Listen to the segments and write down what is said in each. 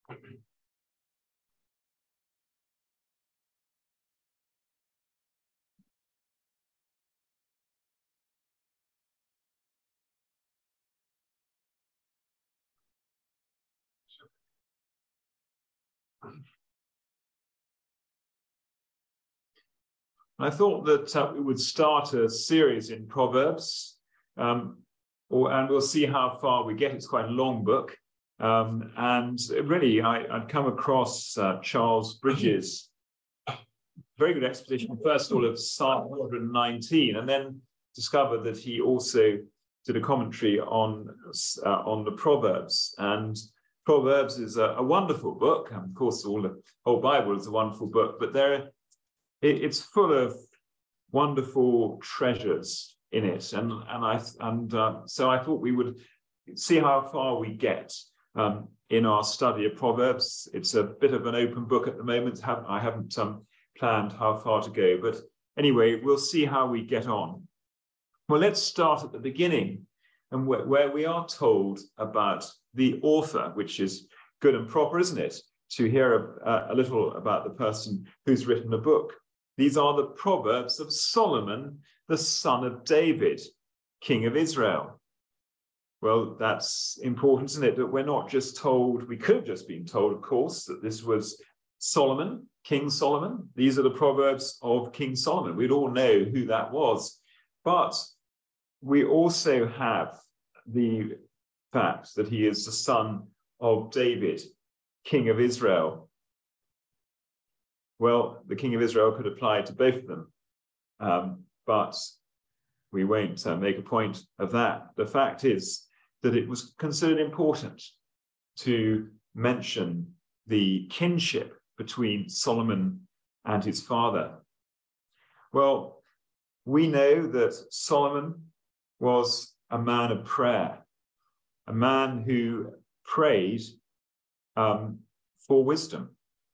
I thought that we would start a series in Proverbs, and we'll see how far we get. It's quite a long book. And really, I'd come across Charles Bridges' very good exposition, first of all, of Psalm 119, and then discovered that he also did a commentary on the Proverbs. And Proverbs is a wonderful book. And of course, the whole Bible is a wonderful book, but it's full of wonderful treasures in it, so I thought we would see how far we get in our study of Proverbs. It's a bit of an open book at the moment. I haven't planned how far to go, but anyway, we'll see how we get on. Well, let's start at the beginning, and where we are told about the author, which is good and proper, isn't it, to hear a little about the person who's written a book. These are the Proverbs of Solomon, the son of David, king of Israel. Well, that's important, isn't it? That we're not just told, we could have just been told, of course, that this was Solomon, King Solomon. These are the Proverbs of King Solomon. We'd all know who that was. But we also have the fact that he is the son of David, king of Israel. Well, the king of Israel could apply to both of them, but we won't make a point of that. The fact is that it was considered important to mention the kinship between Solomon and his father. Well, we know that Solomon was a man of prayer, a man who prayed for wisdom.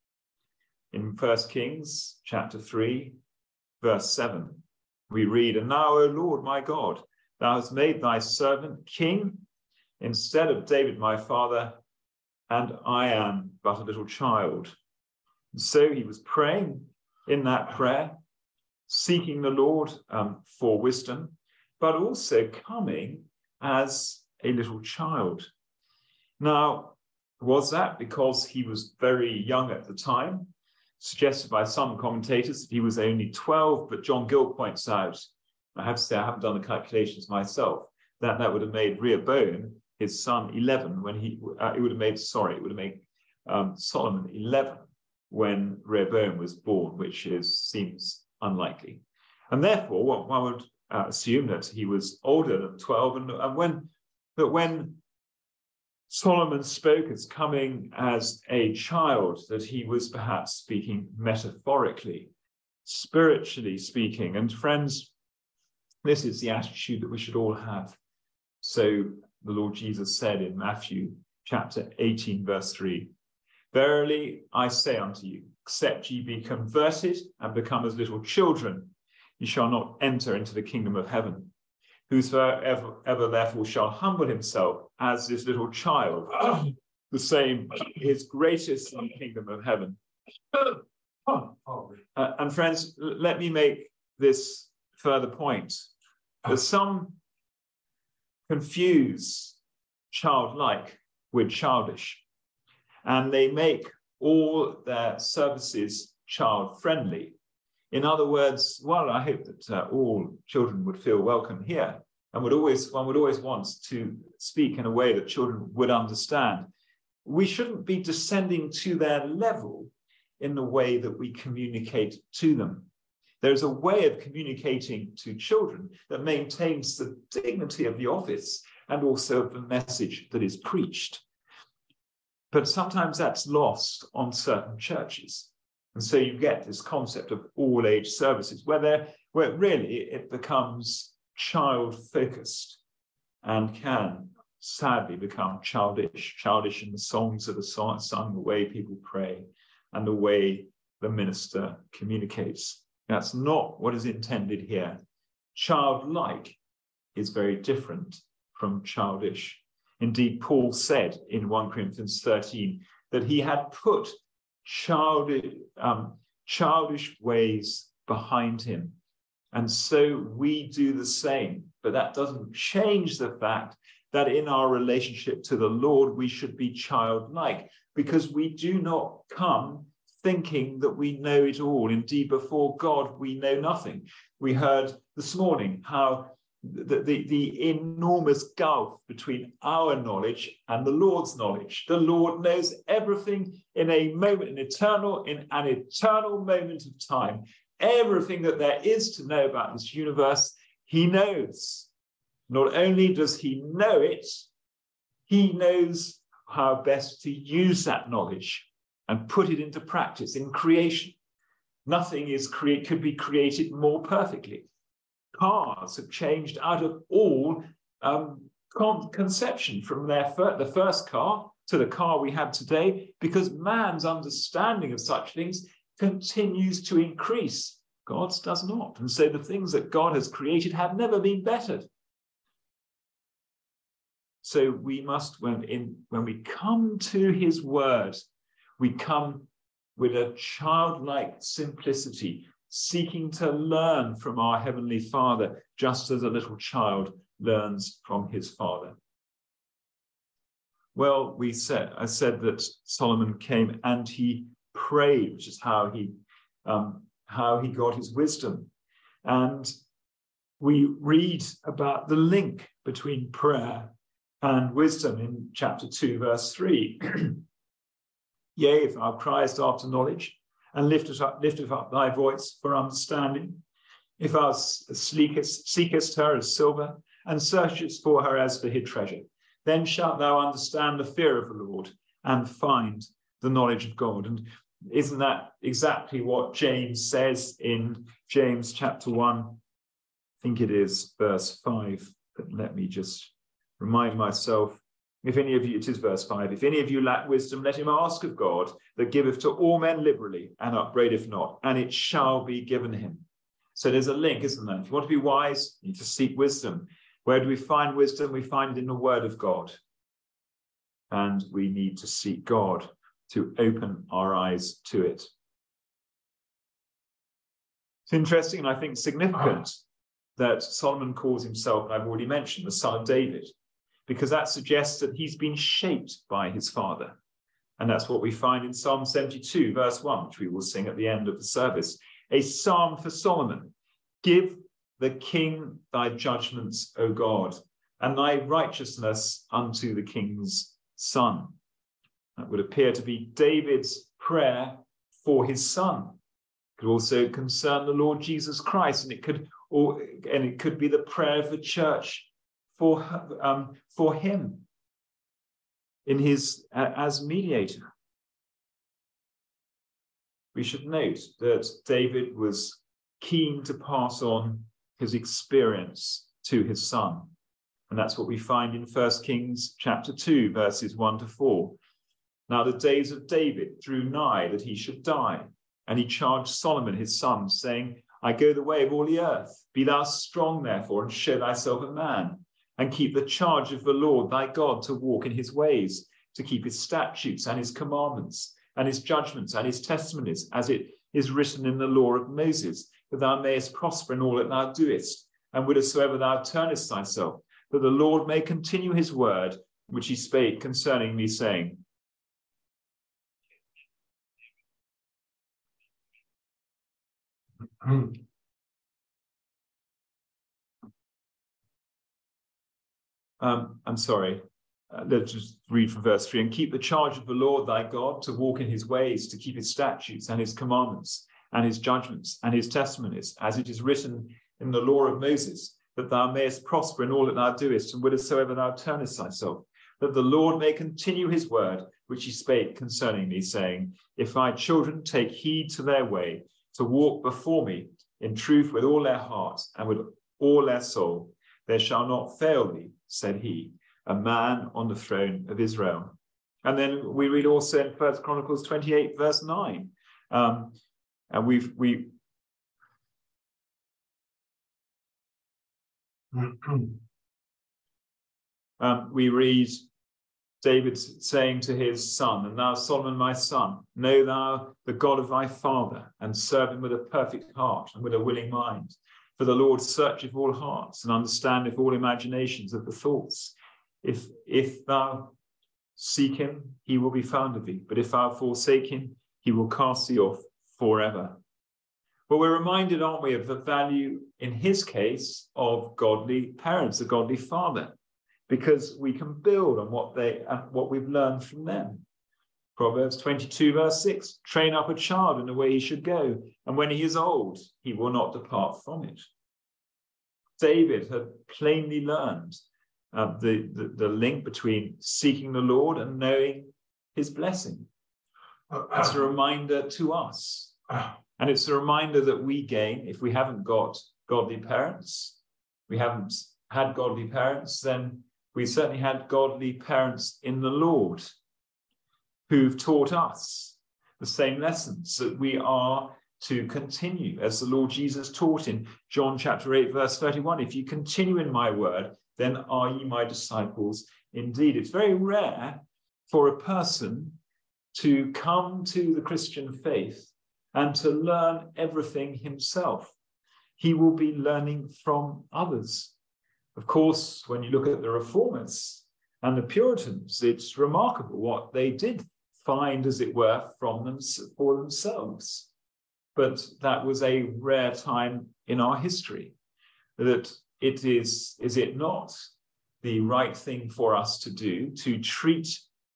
In 1 Kings chapter 3, verse 7, we read, "And now, O Lord my God, thou hast made thy servant king instead of David my father, and I am but a little child." And so he was praying in that prayer, seeking the Lord for wisdom, but also coming as a little child. Now, was that because he was very young at the time? Suggested by some commentators that he was only 12, but John Gill points out, I have to say I haven't done the calculations myself, that would have made Rehoboam, his son, 11 when it would have made Solomon 11 when Rehoboam was born, which seems unlikely. And therefore, one would assume that he was older than 12, and when Solomon spoke as coming as a child, that he was perhaps speaking metaphorically, spiritually speaking. And friends, this is the attitude that we should all have. So the Lord Jesus said in Matthew chapter 18, verse 3, "Verily I say unto you, except ye be converted and become as little children, ye shall not enter into the kingdom of heaven. Whosoever therefore shall humble himself as this little child, the same is greatest in the kingdom of heaven." And friends, let me make this further point. That some confuse childlike with childish, and they make all their services child-friendly. In other words, well, I hope that all children would feel welcome here, and one would always want to speak in a way that children would understand. We shouldn't be descending to their level in the way that we communicate to them. There's a way of communicating to children that maintains the dignity of the office and also of the message that is preached. But sometimes that's lost on certain churches. And so you get this concept of all age services where really it becomes child-focused and can sadly become childish in the songs that are sung, the way people pray, and the way the minister communicates. That's not what is intended here. Childlike is very different from childish. Indeed, Paul said in 1 Corinthians 13 that he had put childish ways behind him. And so we do the same. But that doesn't change the fact that in our relationship to the Lord, we should be childlike, because we do not come thinking that we know it all. Indeed, before God, we know nothing. We heard this morning how the enormous gulf between our knowledge and the Lord's knowledge. The Lord knows everything in a moment, in an eternal moment of time. Everything that there is to know about this universe, he knows. Not only does he know it, he knows how best to use that knowledge and put it into practice in creation. Nothing could be created more perfectly. Cars have changed out of all conception from the first car to the car we have today, because man's understanding of such things continues to increase. God's does not. And so the things that God has created have never been bettered. So we must, when we come to his word, we come with a childlike simplicity, seeking to learn from our Heavenly Father, just as a little child learns from his father. Well, I said that Solomon came and he prayed, which is how he got his wisdom. And we read about the link between prayer and wisdom in chapter 2, verse 3. Yea, if thou criest after knowledge, and lifteth up thy voice for understanding, if thou seekest her as silver, and searchest for her as for hid treasure, then shalt thou understand the fear of the Lord, and find the knowledge of God. And isn't that exactly what James says in James chapter 1? I think it is verse 5, but let me just remind myself. If any of you, it is verse 5, if any of you lack wisdom, let him ask of God, that giveth to all men liberally, and upbraideth not, and it shall be given him. So there's a link, isn't there? If you want to be wise, you need to seek wisdom. Where do we find wisdom? We find it in the word of God. And we need to seek God to open our eyes to it. It's interesting, and I think significant, that Solomon calls himself, and I've already mentioned, the son of David, because that suggests that he's been shaped by his father. And that's what we find in Psalm 72, verse 1, which we will sing at the end of the service. A psalm for Solomon. Give the king thy judgments, O God, and thy righteousness unto the king's son. That would appear to be David's prayer for his son. It could also concern the Lord Jesus Christ, and it could be the prayer of the church for him in his as mediator. We should note that David was keen to pass on his experience to his son, and that's what we find in 1 Kings chapter 2, verses 1 to 4. Now the days of David drew nigh that he should die, and he charged Solomon his son, saying, I go the way of all the earth. Be thou strong, therefore, and show thyself a man, and keep the charge of the Lord thy God, to walk in his ways, to keep his statutes and his commandments, and his judgments and his testimonies, as it is written in the law of Moses, that thou mayest prosper in all that thou doest, and whithersoever thou turnest thyself, that the Lord may continue his word, which he spake concerning me, saying, I'm sorry. Let's just read from verse 3. And keep the charge of the Lord thy God, to walk in his ways, to keep his statutes and his commandments and his judgments and his testimonies, as it is written in the law of Moses, that thou mayest prosper in all that thou doest, and whithersoever thou turnest thyself, that the Lord may continue his word, which he spake concerning me, saying, if thy children take heed to their way, to walk before me in truth with all their hearts and with all their soul, there shall not fail thee, said he, a man on the throne of Israel. And then we read also in 1 Chronicles 28, verse 9. And we read David saying to his son, "And thou, Solomon, my son, know thou the God of thy father, and serve him with a perfect heart and with a willing mind. For the Lord searcheth all hearts, and understandeth all imaginations of the thoughts. If thou seek him, he will be found of thee. But if thou forsake him, he will cast thee off forever." But we're reminded, aren't we, of the value, in his case, of godly parents, a godly father, because we can build on what we've learned from them. Proverbs 22, verse 6, train up a child in the way he should go, and when he is old, he will not depart from it. David had plainly learned the link between seeking the Lord and knowing his blessing. It's a reminder to us. And it's a reminder that we gain, if we haven't got godly parents, we haven't had godly parents, then we certainly had godly parents in the Lord who've taught us the same lessons that we are to continue, as the Lord Jesus taught in John chapter 8, verse 31. If you continue in my word, then are ye my disciples indeed. It's very rare for a person to come to the Christian faith and to learn everything himself. He will be learning from others. Of course, when you look at the Reformers and the Puritans, it's remarkable what they did find, as it were, from them for themselves. But that was a rare time in our history. That it is it not the right thing for us to do, to treat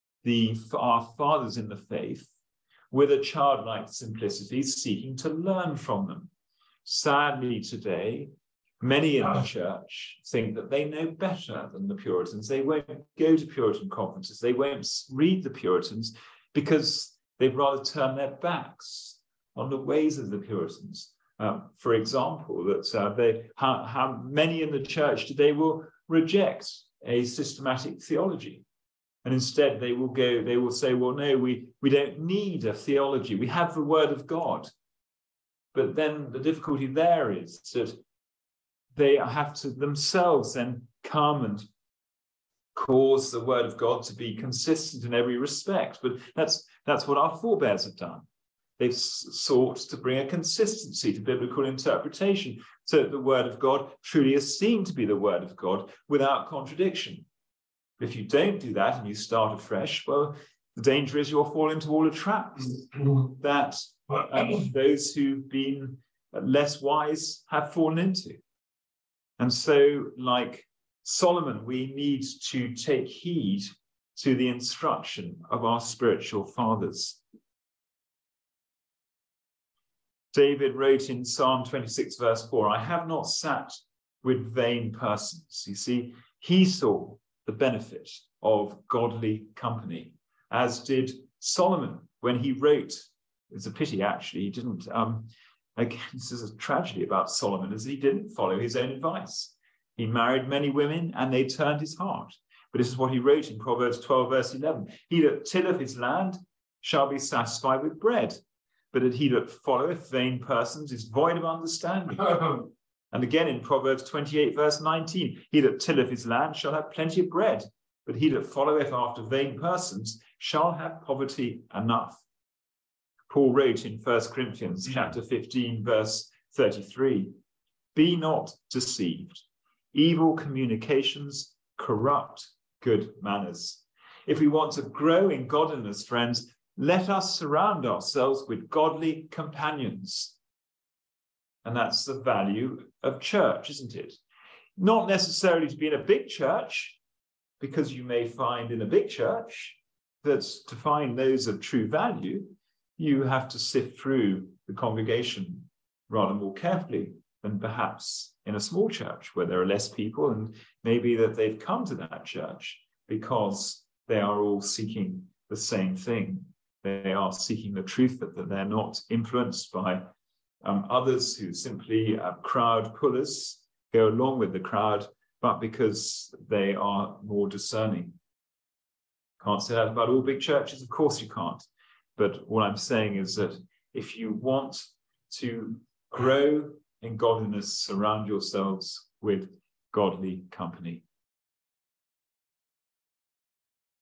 our fathers in the faith with a childlike simplicity, seeking to learn from them? Sadly, today, many in the church think that they know better than the Puritans. They won't go to Puritan conferences. They won't read the Puritans because they'd rather turn their backs on the ways of the Puritans. For example, that how many in the church today will reject a systematic theology. And instead they will say, well, no, we don't need a theology. We have the word of God. But then the difficulty there is that they have to themselves then come and cause the word of God to be consistent in every respect. But that's what our forebears have done. They've sought to bring a consistency to biblical interpretation so that the word of God truly is seen to be the word of God without contradiction. If you don't do that and you start afresh, well, the danger is you'll fall into all the traps that those who've been less wise have fallen into. And so, like Solomon, we need to take heed to the instruction of our spiritual fathers. David wrote in Psalm 26, verse 4, I have not sat with vain persons. You see, he saw the benefit of godly company, as did Solomon when he wrote. It's a pity, actually, he didn't. Again, this is a tragedy about Solomon, as he didn't follow his own advice. He married many women and they turned his heart. But this is what he wrote in Proverbs 12, verse 11. He that tilleth his land shall be satisfied with bread, but he that followeth vain persons is void of understanding. And again in Proverbs 28, verse 19, he that tilleth his land shall have plenty of bread, but he that followeth after vain persons shall have poverty enough. Paul wrote in 1 Corinthians chapter 15, verse 33, be not deceived. Evil communications corrupt good manners. If we want to grow in godliness, friends, let us surround ourselves with godly companions. And that's the value of church, isn't it? Not necessarily to be in a big church, because you may find in a big church that to find those of true value, you have to sift through the congregation rather more carefully than perhaps in a small church where there are less people, and maybe that they've come to that church because they are all seeking the same thing. They are seeking the truth, that they're not influenced by others who simply crowd pullers, go along with the crowd, but because they are more discerning. Can't say that about all big churches, of course you can't. But what I'm saying is that if you want to grow in godliness, surround yourselves with godly company.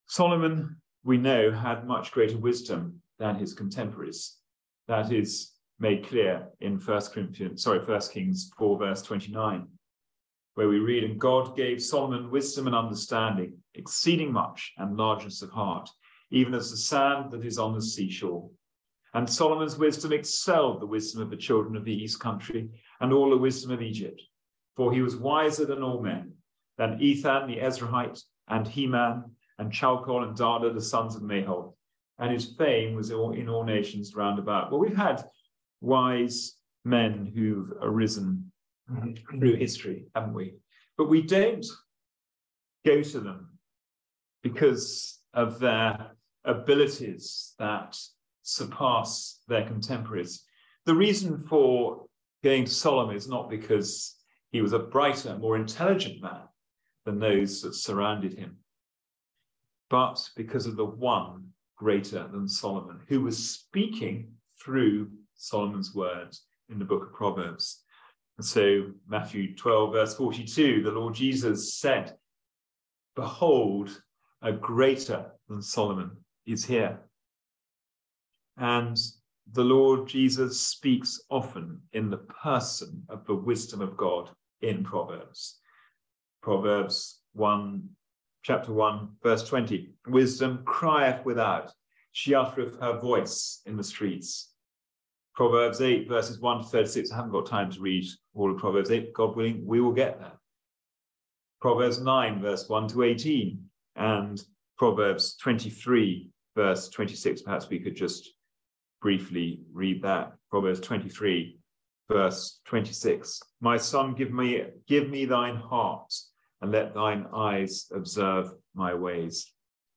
Solomon, we know, had much greater wisdom than his contemporaries. That is made clear in 1 Kings 4, verse 29, where we read, "And God gave Solomon wisdom and understanding, exceeding much, and largeness of heart, even as the sand that is on the seashore. And Solomon's wisdom excelled the wisdom of the children of the east country and all the wisdom of Egypt. For he was wiser than all men, than Ethan the Ezrahite, and Heman, and Chalcol, and Dada, the sons of Mahol. And his fame was in all nations round about." Well, we've had wise men who've arisen through history, haven't we? But we don't go to them because of their abilities that surpass their contemporaries. The reason for going to Solomon is not because he was a brighter, more intelligent man than those that surrounded him, but because of the one greater than Solomon, who was speaking through Solomon's words in the book of Proverbs. And so Matthew 12, verse 42, the Lord Jesus said, "Behold, a greater than Solomon is here." And the Lord Jesus speaks often in the person of the wisdom of God in Proverbs. Proverbs 1, chapter 1, verse 20, "Wisdom crieth without, she uttereth her voice in the streets." Proverbs 8, verses 1 to 36. I haven't got time to read all of Proverbs 8. God willing, we will get there. Proverbs 9, verse 1 to 18. And Proverbs 23, verse 26. Perhaps we could just briefly read that. Proverbs 23, verse 26. "My son, give me thine heart, and let thine eyes observe my ways."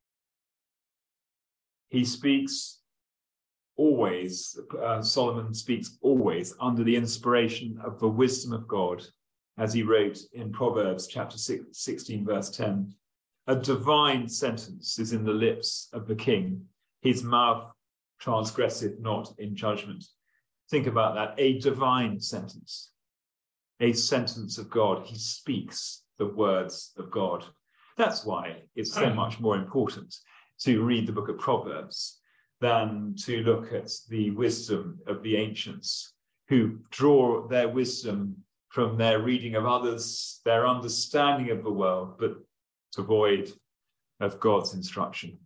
He speaks always, Solomon speaks always under the inspiration of the wisdom of God, as he wrote in Proverbs chapter 16, verse 10. "A divine sentence is in the lips of the king. His mouth transgresseth not in judgment." Think about that. A divine sentence, a sentence of God. He speaks the words of God. That's why it's so much more important to read the book of Proverbs than to look at the wisdom of the ancients, who draw their wisdom from their reading of others, their understanding of the world, but devoid of God's instruction.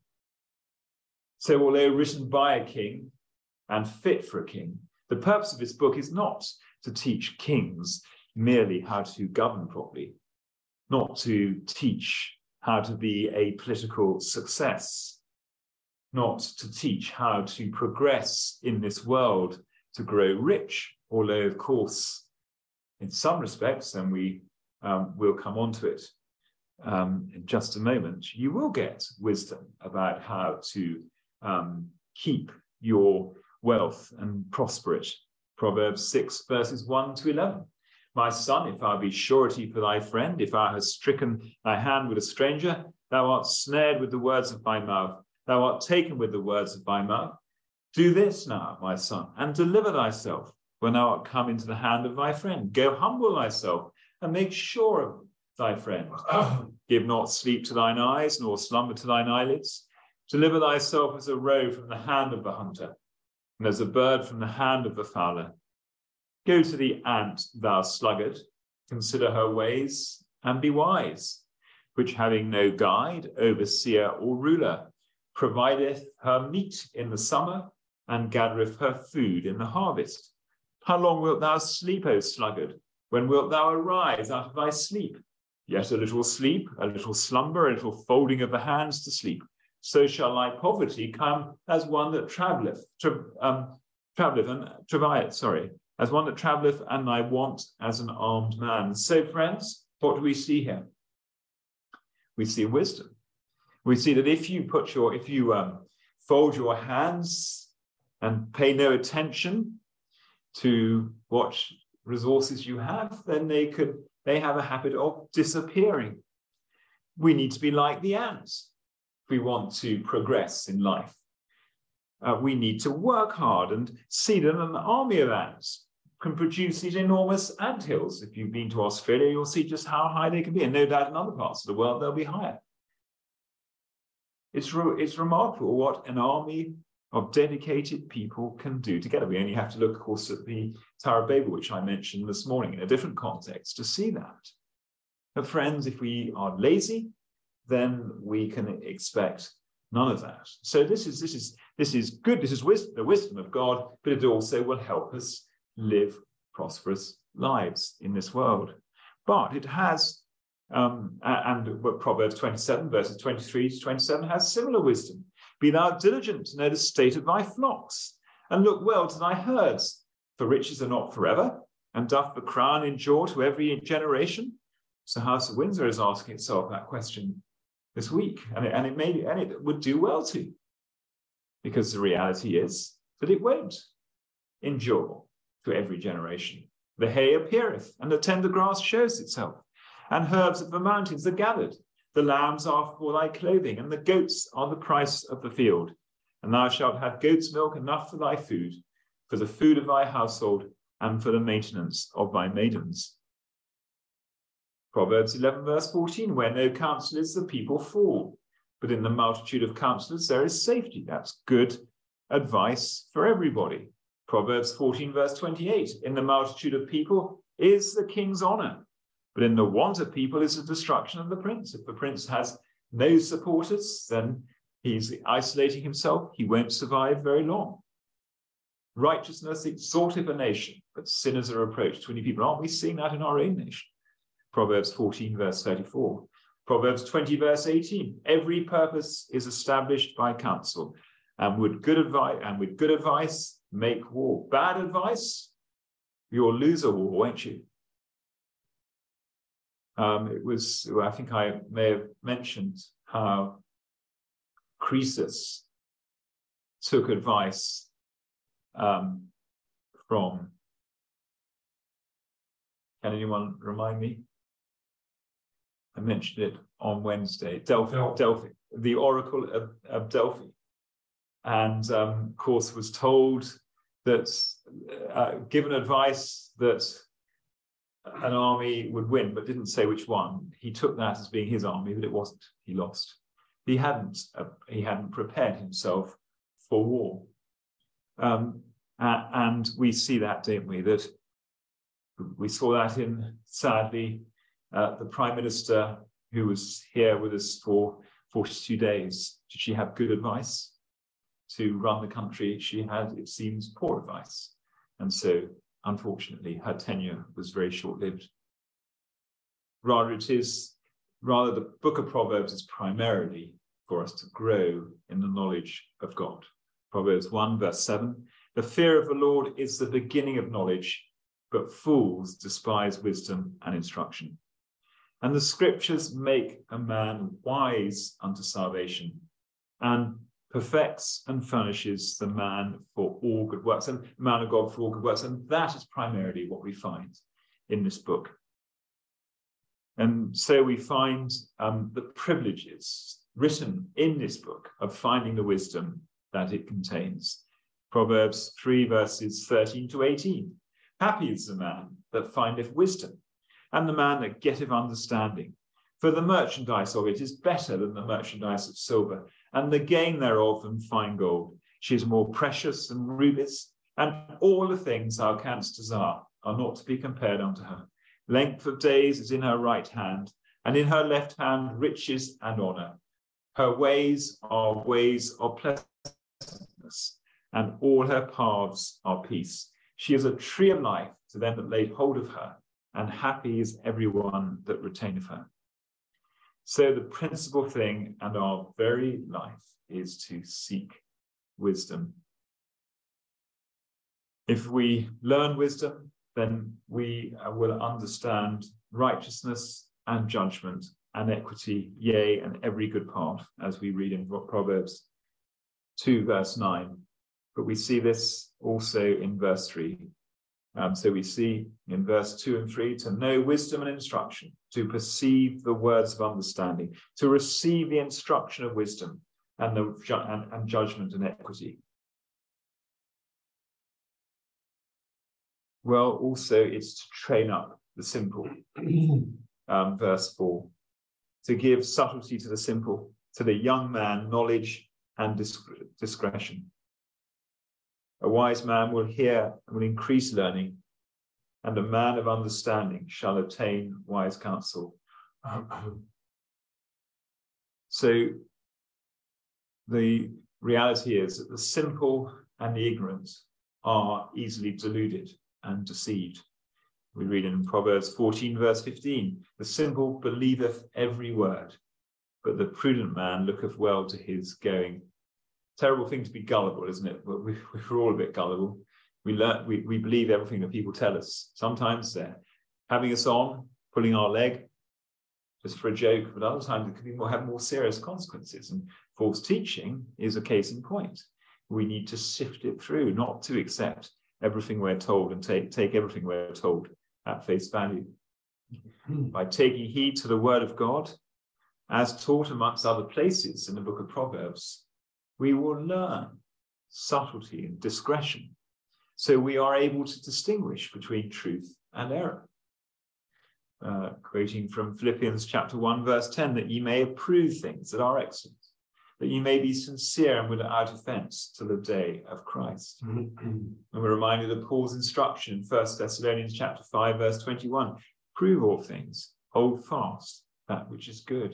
So although written by a king and fit for a king, the purpose of this book is not to teach kings merely how to govern properly, not to teach how to be a political success, not to teach how to progress in this world, to grow rich, although, of course, in some respects, and we will come on to it in just a moment, you will get wisdom about how to keep your wealth and prosper it. Proverbs 6, verses 1 to 11. "My son, if thou be surety for thy friend, if thou hast stricken thy hand with a stranger, thou art snared with the words of thy mouth. Thou art taken with the words of thy mouth. Do this now, my son, and deliver thyself when thou art come into the hand of thy friend. Go humble thyself and make sure of thy friend. Give not sleep to thine eyes, nor slumber to thine eyelids. Deliver thyself as a roe from the hand of the hunter, and as a bird from the hand of the fowler. Go to the ant, thou sluggard, consider her ways, and be wise, which having no guide, overseer, or ruler, provideth her meat in the summer, and gathereth her food in the harvest. How long wilt thou sleep, O sluggard? When wilt thou arise out of thy sleep? Yet a little sleep, a little slumber, a little folding of the hands to sleep. So shall thy poverty come as one that travelleth, as one that travelleth, and thy want as an armed man. So, friends, what do we see here? We see wisdom. We see that if you fold your hands and pay no attention to what resources you have, then they have a habit of disappearing. We need to be like the ants if we want to progress in life. We need to work hard and see that an army of ants can produce these enormous anthills. If you've been to Australia, you'll see just how high they can be. And no doubt in other parts of the world, they'll be higher. It's remarkable what an army of dedicated people can do together. We only have to look, of course, at the Tower of Babel, which I mentioned this morning in a different context, to see that. But friends, if we are lazy, then we can expect none of that. So this is good. This is wisdom, the wisdom of God, but it also will help us live prosperous lives in this world. But it has, and Proverbs 27, verses 23 to 27, has similar wisdom. Be thou diligent to know the state of thy flocks, and look well to thy herds, for riches are not forever, and doth the crown endure to every generation? So House of Windsor is asking itself that question this week, and it would do well to, because the reality is that it won't endure to every generation. The hay appeareth, and the tender grass shows itself, and herbs of the mountains are gathered. The lambs are for thy clothing, and the goats are the price of the field. And thou shalt have goat's milk enough for thy food, for the food of thy household, and for the maintenance of thy maidens. Proverbs 11, verse 14, where no counsel is, the people fall, but in the multitude of counselors there is safety. That's good advice for everybody. Proverbs 14, verse 28, in the multitude of people is the king's honor, but in the want of people is the destruction of the prince. If the prince has no supporters, then he's isolating himself. He won't survive very long. Righteousness exalteth a nation, but sinners are reproached to many people. Aren't we seeing that in our own nation? Proverbs 14, verse 34. Proverbs 20, verse 18. Every purpose is established by counsel, and with good advice make war. Bad advice, you'll lose a war, won't you? I think I may have mentioned how Croesus took advice from, can anyone remind me? I mentioned it on Wednesday, Delphi, the Oracle of Delphi. And of course was told that, given advice that an army would win, but didn't say which one. He took that as being his army, but it wasn't. He lost. He hadn't prepared himself for war. And we see that, don't we? That we saw that in, sadly, the Prime Minister who was here with us for 42 days. Did she have good advice to run the country? She had, it seems, poor advice. And so, unfortunately, her tenure was very short-lived. Rather, the book of Proverbs is primarily for us to grow in the knowledge of God. Proverbs 1, verse 7, the fear of the Lord is the beginning of knowledge, but fools despise wisdom and instruction. And the scriptures make a man wise unto salvation, and perfects and furnishes the man for all good works, and the man of God for all good works. And that is primarily what we find in this book. And so we find the privileges written in this book of finding the wisdom that it contains. Proverbs 3, verses 13 to 18. Happy is the man that findeth wisdom, and the man that getteth understanding. For the merchandise of it is better than the merchandise of silver, and the gain thereof than fine gold. She is more precious than rubies, and all the things thou canst desire are not to be compared unto her. Length of days is in her right hand, and in her left hand riches and honour. Her ways are ways of pleasantness, and all her paths are peace. She is a tree of life to them that lay hold of her, and happy is everyone that retaineth her. So the principal thing and our very life is to seek wisdom. If we learn wisdom, then we will understand righteousness and judgment and equity, yea, and every good path, as we read in Proverbs 2, verse 9. But we see this also in verse 3. So we see in verse 2 and 3, to know wisdom and instruction, to perceive the words of understanding, to receive the instruction of wisdom and judgment and equity. Well, also it's to train up the simple. Verse 4, to give subtlety to the simple, to the young man knowledge and discretion. A wise man will hear and will increase learning, and a man of understanding shall obtain wise counsel. So the reality is that the simple and the ignorant are easily deluded and deceived. We read in Proverbs 14, verse 15, the simple believeth every word, but the prudent man looketh well to his going. Terrible thing to be gullible, isn't it? We're all a bit gullible. We believe everything that people tell us. Sometimes they're having us on, pulling our leg, just for a joke, but other times it can have more serious consequences. And false teaching is a case in point. We need to sift it through, not to accept everything we're told and take everything we're told at face value. By taking heed to the word of God, as taught amongst other places in the book of Proverbs, we will learn subtlety and discretion, so we are able to distinguish between truth and error. Quoting from Philippians chapter 1, verse 10, that ye may approve things that are excellent, that ye may be sincere and without offence till the day of Christ. And we're reminded of Paul's instruction in 1 Thessalonians chapter 5, verse 21, prove all things, hold fast that which is good.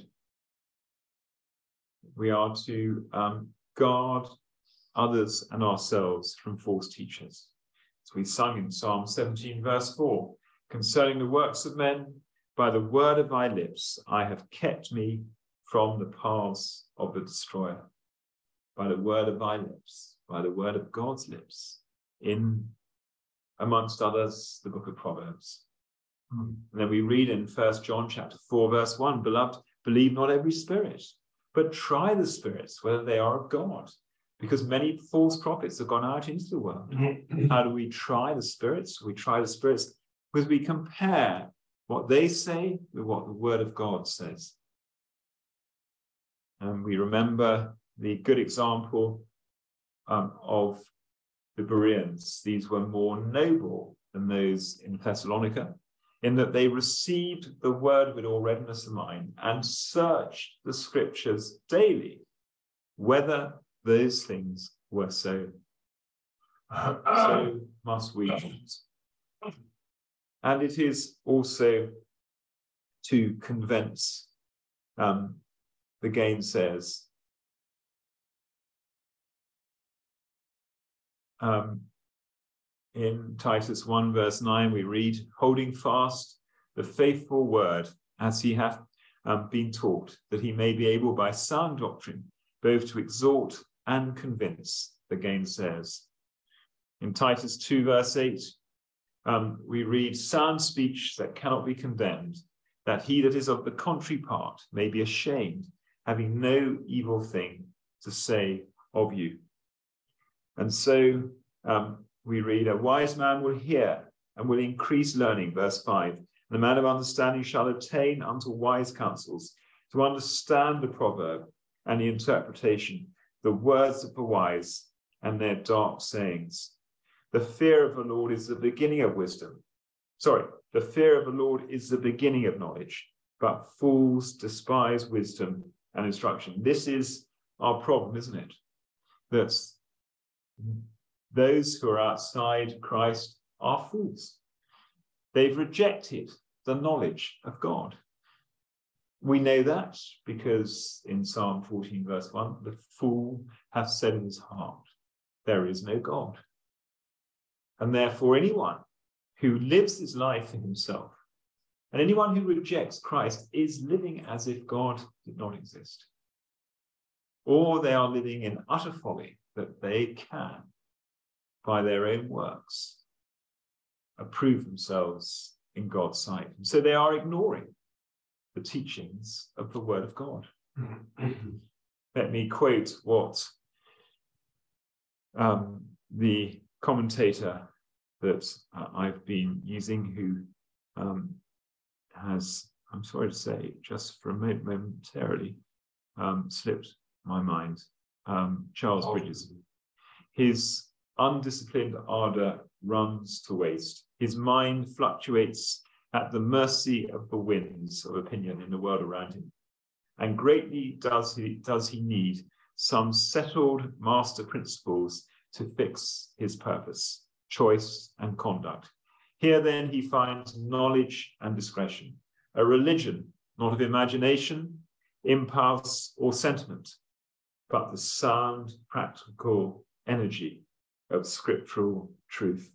We are to guard others and ourselves from false teachers. As we sung in Psalm 17, verse 4, concerning the works of men, by the word of thy lips, I have kept me from the paths of the destroyer. By the word of thy lips, by the word of God's lips, in, amongst others, the book of Proverbs. And then we read in 1 John chapter 4, verse 1, beloved, believe not every spirit, but try the spirits, whether they are of God, because many false prophets have gone out into the world. How do we try the spirits? We try the spirits because we compare what they say with what the word of God says. And we remember the good example of the Bereans. These were more noble than those in Thessalonica, in that they received the word with all readiness of mind and searched the scriptures daily, whether those things were so. So must we. And it is also to convince the gainsayers. In Titus 1, verse 9, we read, holding fast the faithful word as he hath been taught, that he may be able by sound doctrine both to exhort and convince the gainsayers. In Titus 2, verse 8, we read, sound speech that cannot be condemned, that he that is of the contrary part may be ashamed, having no evil thing to say of you. And so we read, a wise man will hear and will increase learning, verse 5. The man of understanding shall attain unto wise counsels, to understand the proverb and the interpretation, the words of the wise and their dark sayings. The fear of the Lord is the beginning of wisdom. The fear of the Lord is the beginning of knowledge, but fools despise wisdom and instruction. This is our problem, isn't it? That those who are outside Christ are fools. They've rejected the knowledge of God. We know that because in Psalm 14, verse 1, the fool hath said in his heart, there is no God. And therefore anyone who lives his life in himself and anyone who rejects Christ is living as if God did not exist. Or they are living in utter folly that they can, by their own works, approve themselves in God's sight. And so they are ignoring the teachings of the word of God. Let me quote what the commentator that I've been using, who has, I'm sorry to say, just for a moment, momentarily slipped my mind, Charles Bridges. His undisciplined ardor runs to waste. His mind fluctuates at the mercy of the winds of opinion in the world around him. and greatly does he need some settled master principles to fix his purpose, choice, and conduct. Here then he finds knowledge and discretion, a religion not of imagination, impulse, or sentiment, but the sound, practical energy of scriptural truth.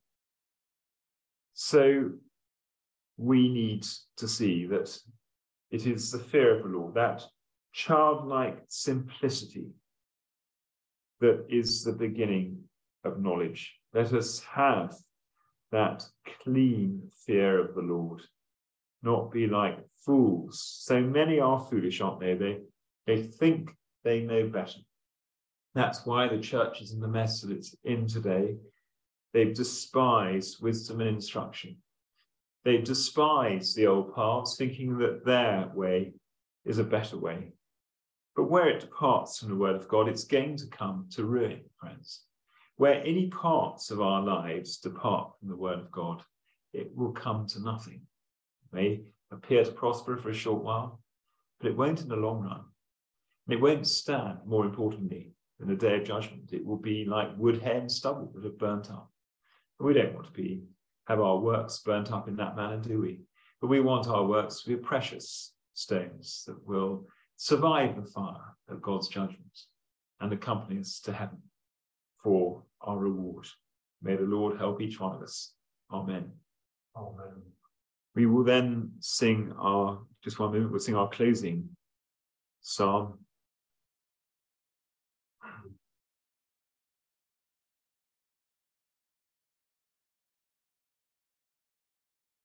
So we need to see that it is the fear of the Lord, that childlike simplicity, that is the beginning of knowledge. Let us have that clean fear of the Lord, not be like fools. So many are foolish, aren't they? They think they know better. That's why the church is in the mess that it's in today. They've despised wisdom and instruction. They despise the old paths, thinking that their way is a better way. But where it departs from the word of God, it's going to come to ruin, friends. Where any parts of our lives depart from the word of God, it will come to nothing. It may appear to prosper for a short while, but it won't in the long run. And it won't stand, more importantly, in the day of judgment. It will be like wood, hay, and stubble that have burnt up. But we don't want to have our works burnt up in that manner, do we? But we want our works to be precious stones that will survive the fire of God's judgment and accompany us to heaven for our reward. May the Lord help each one of us. Amen. Amen. We will then sing we'll sing our closing psalm,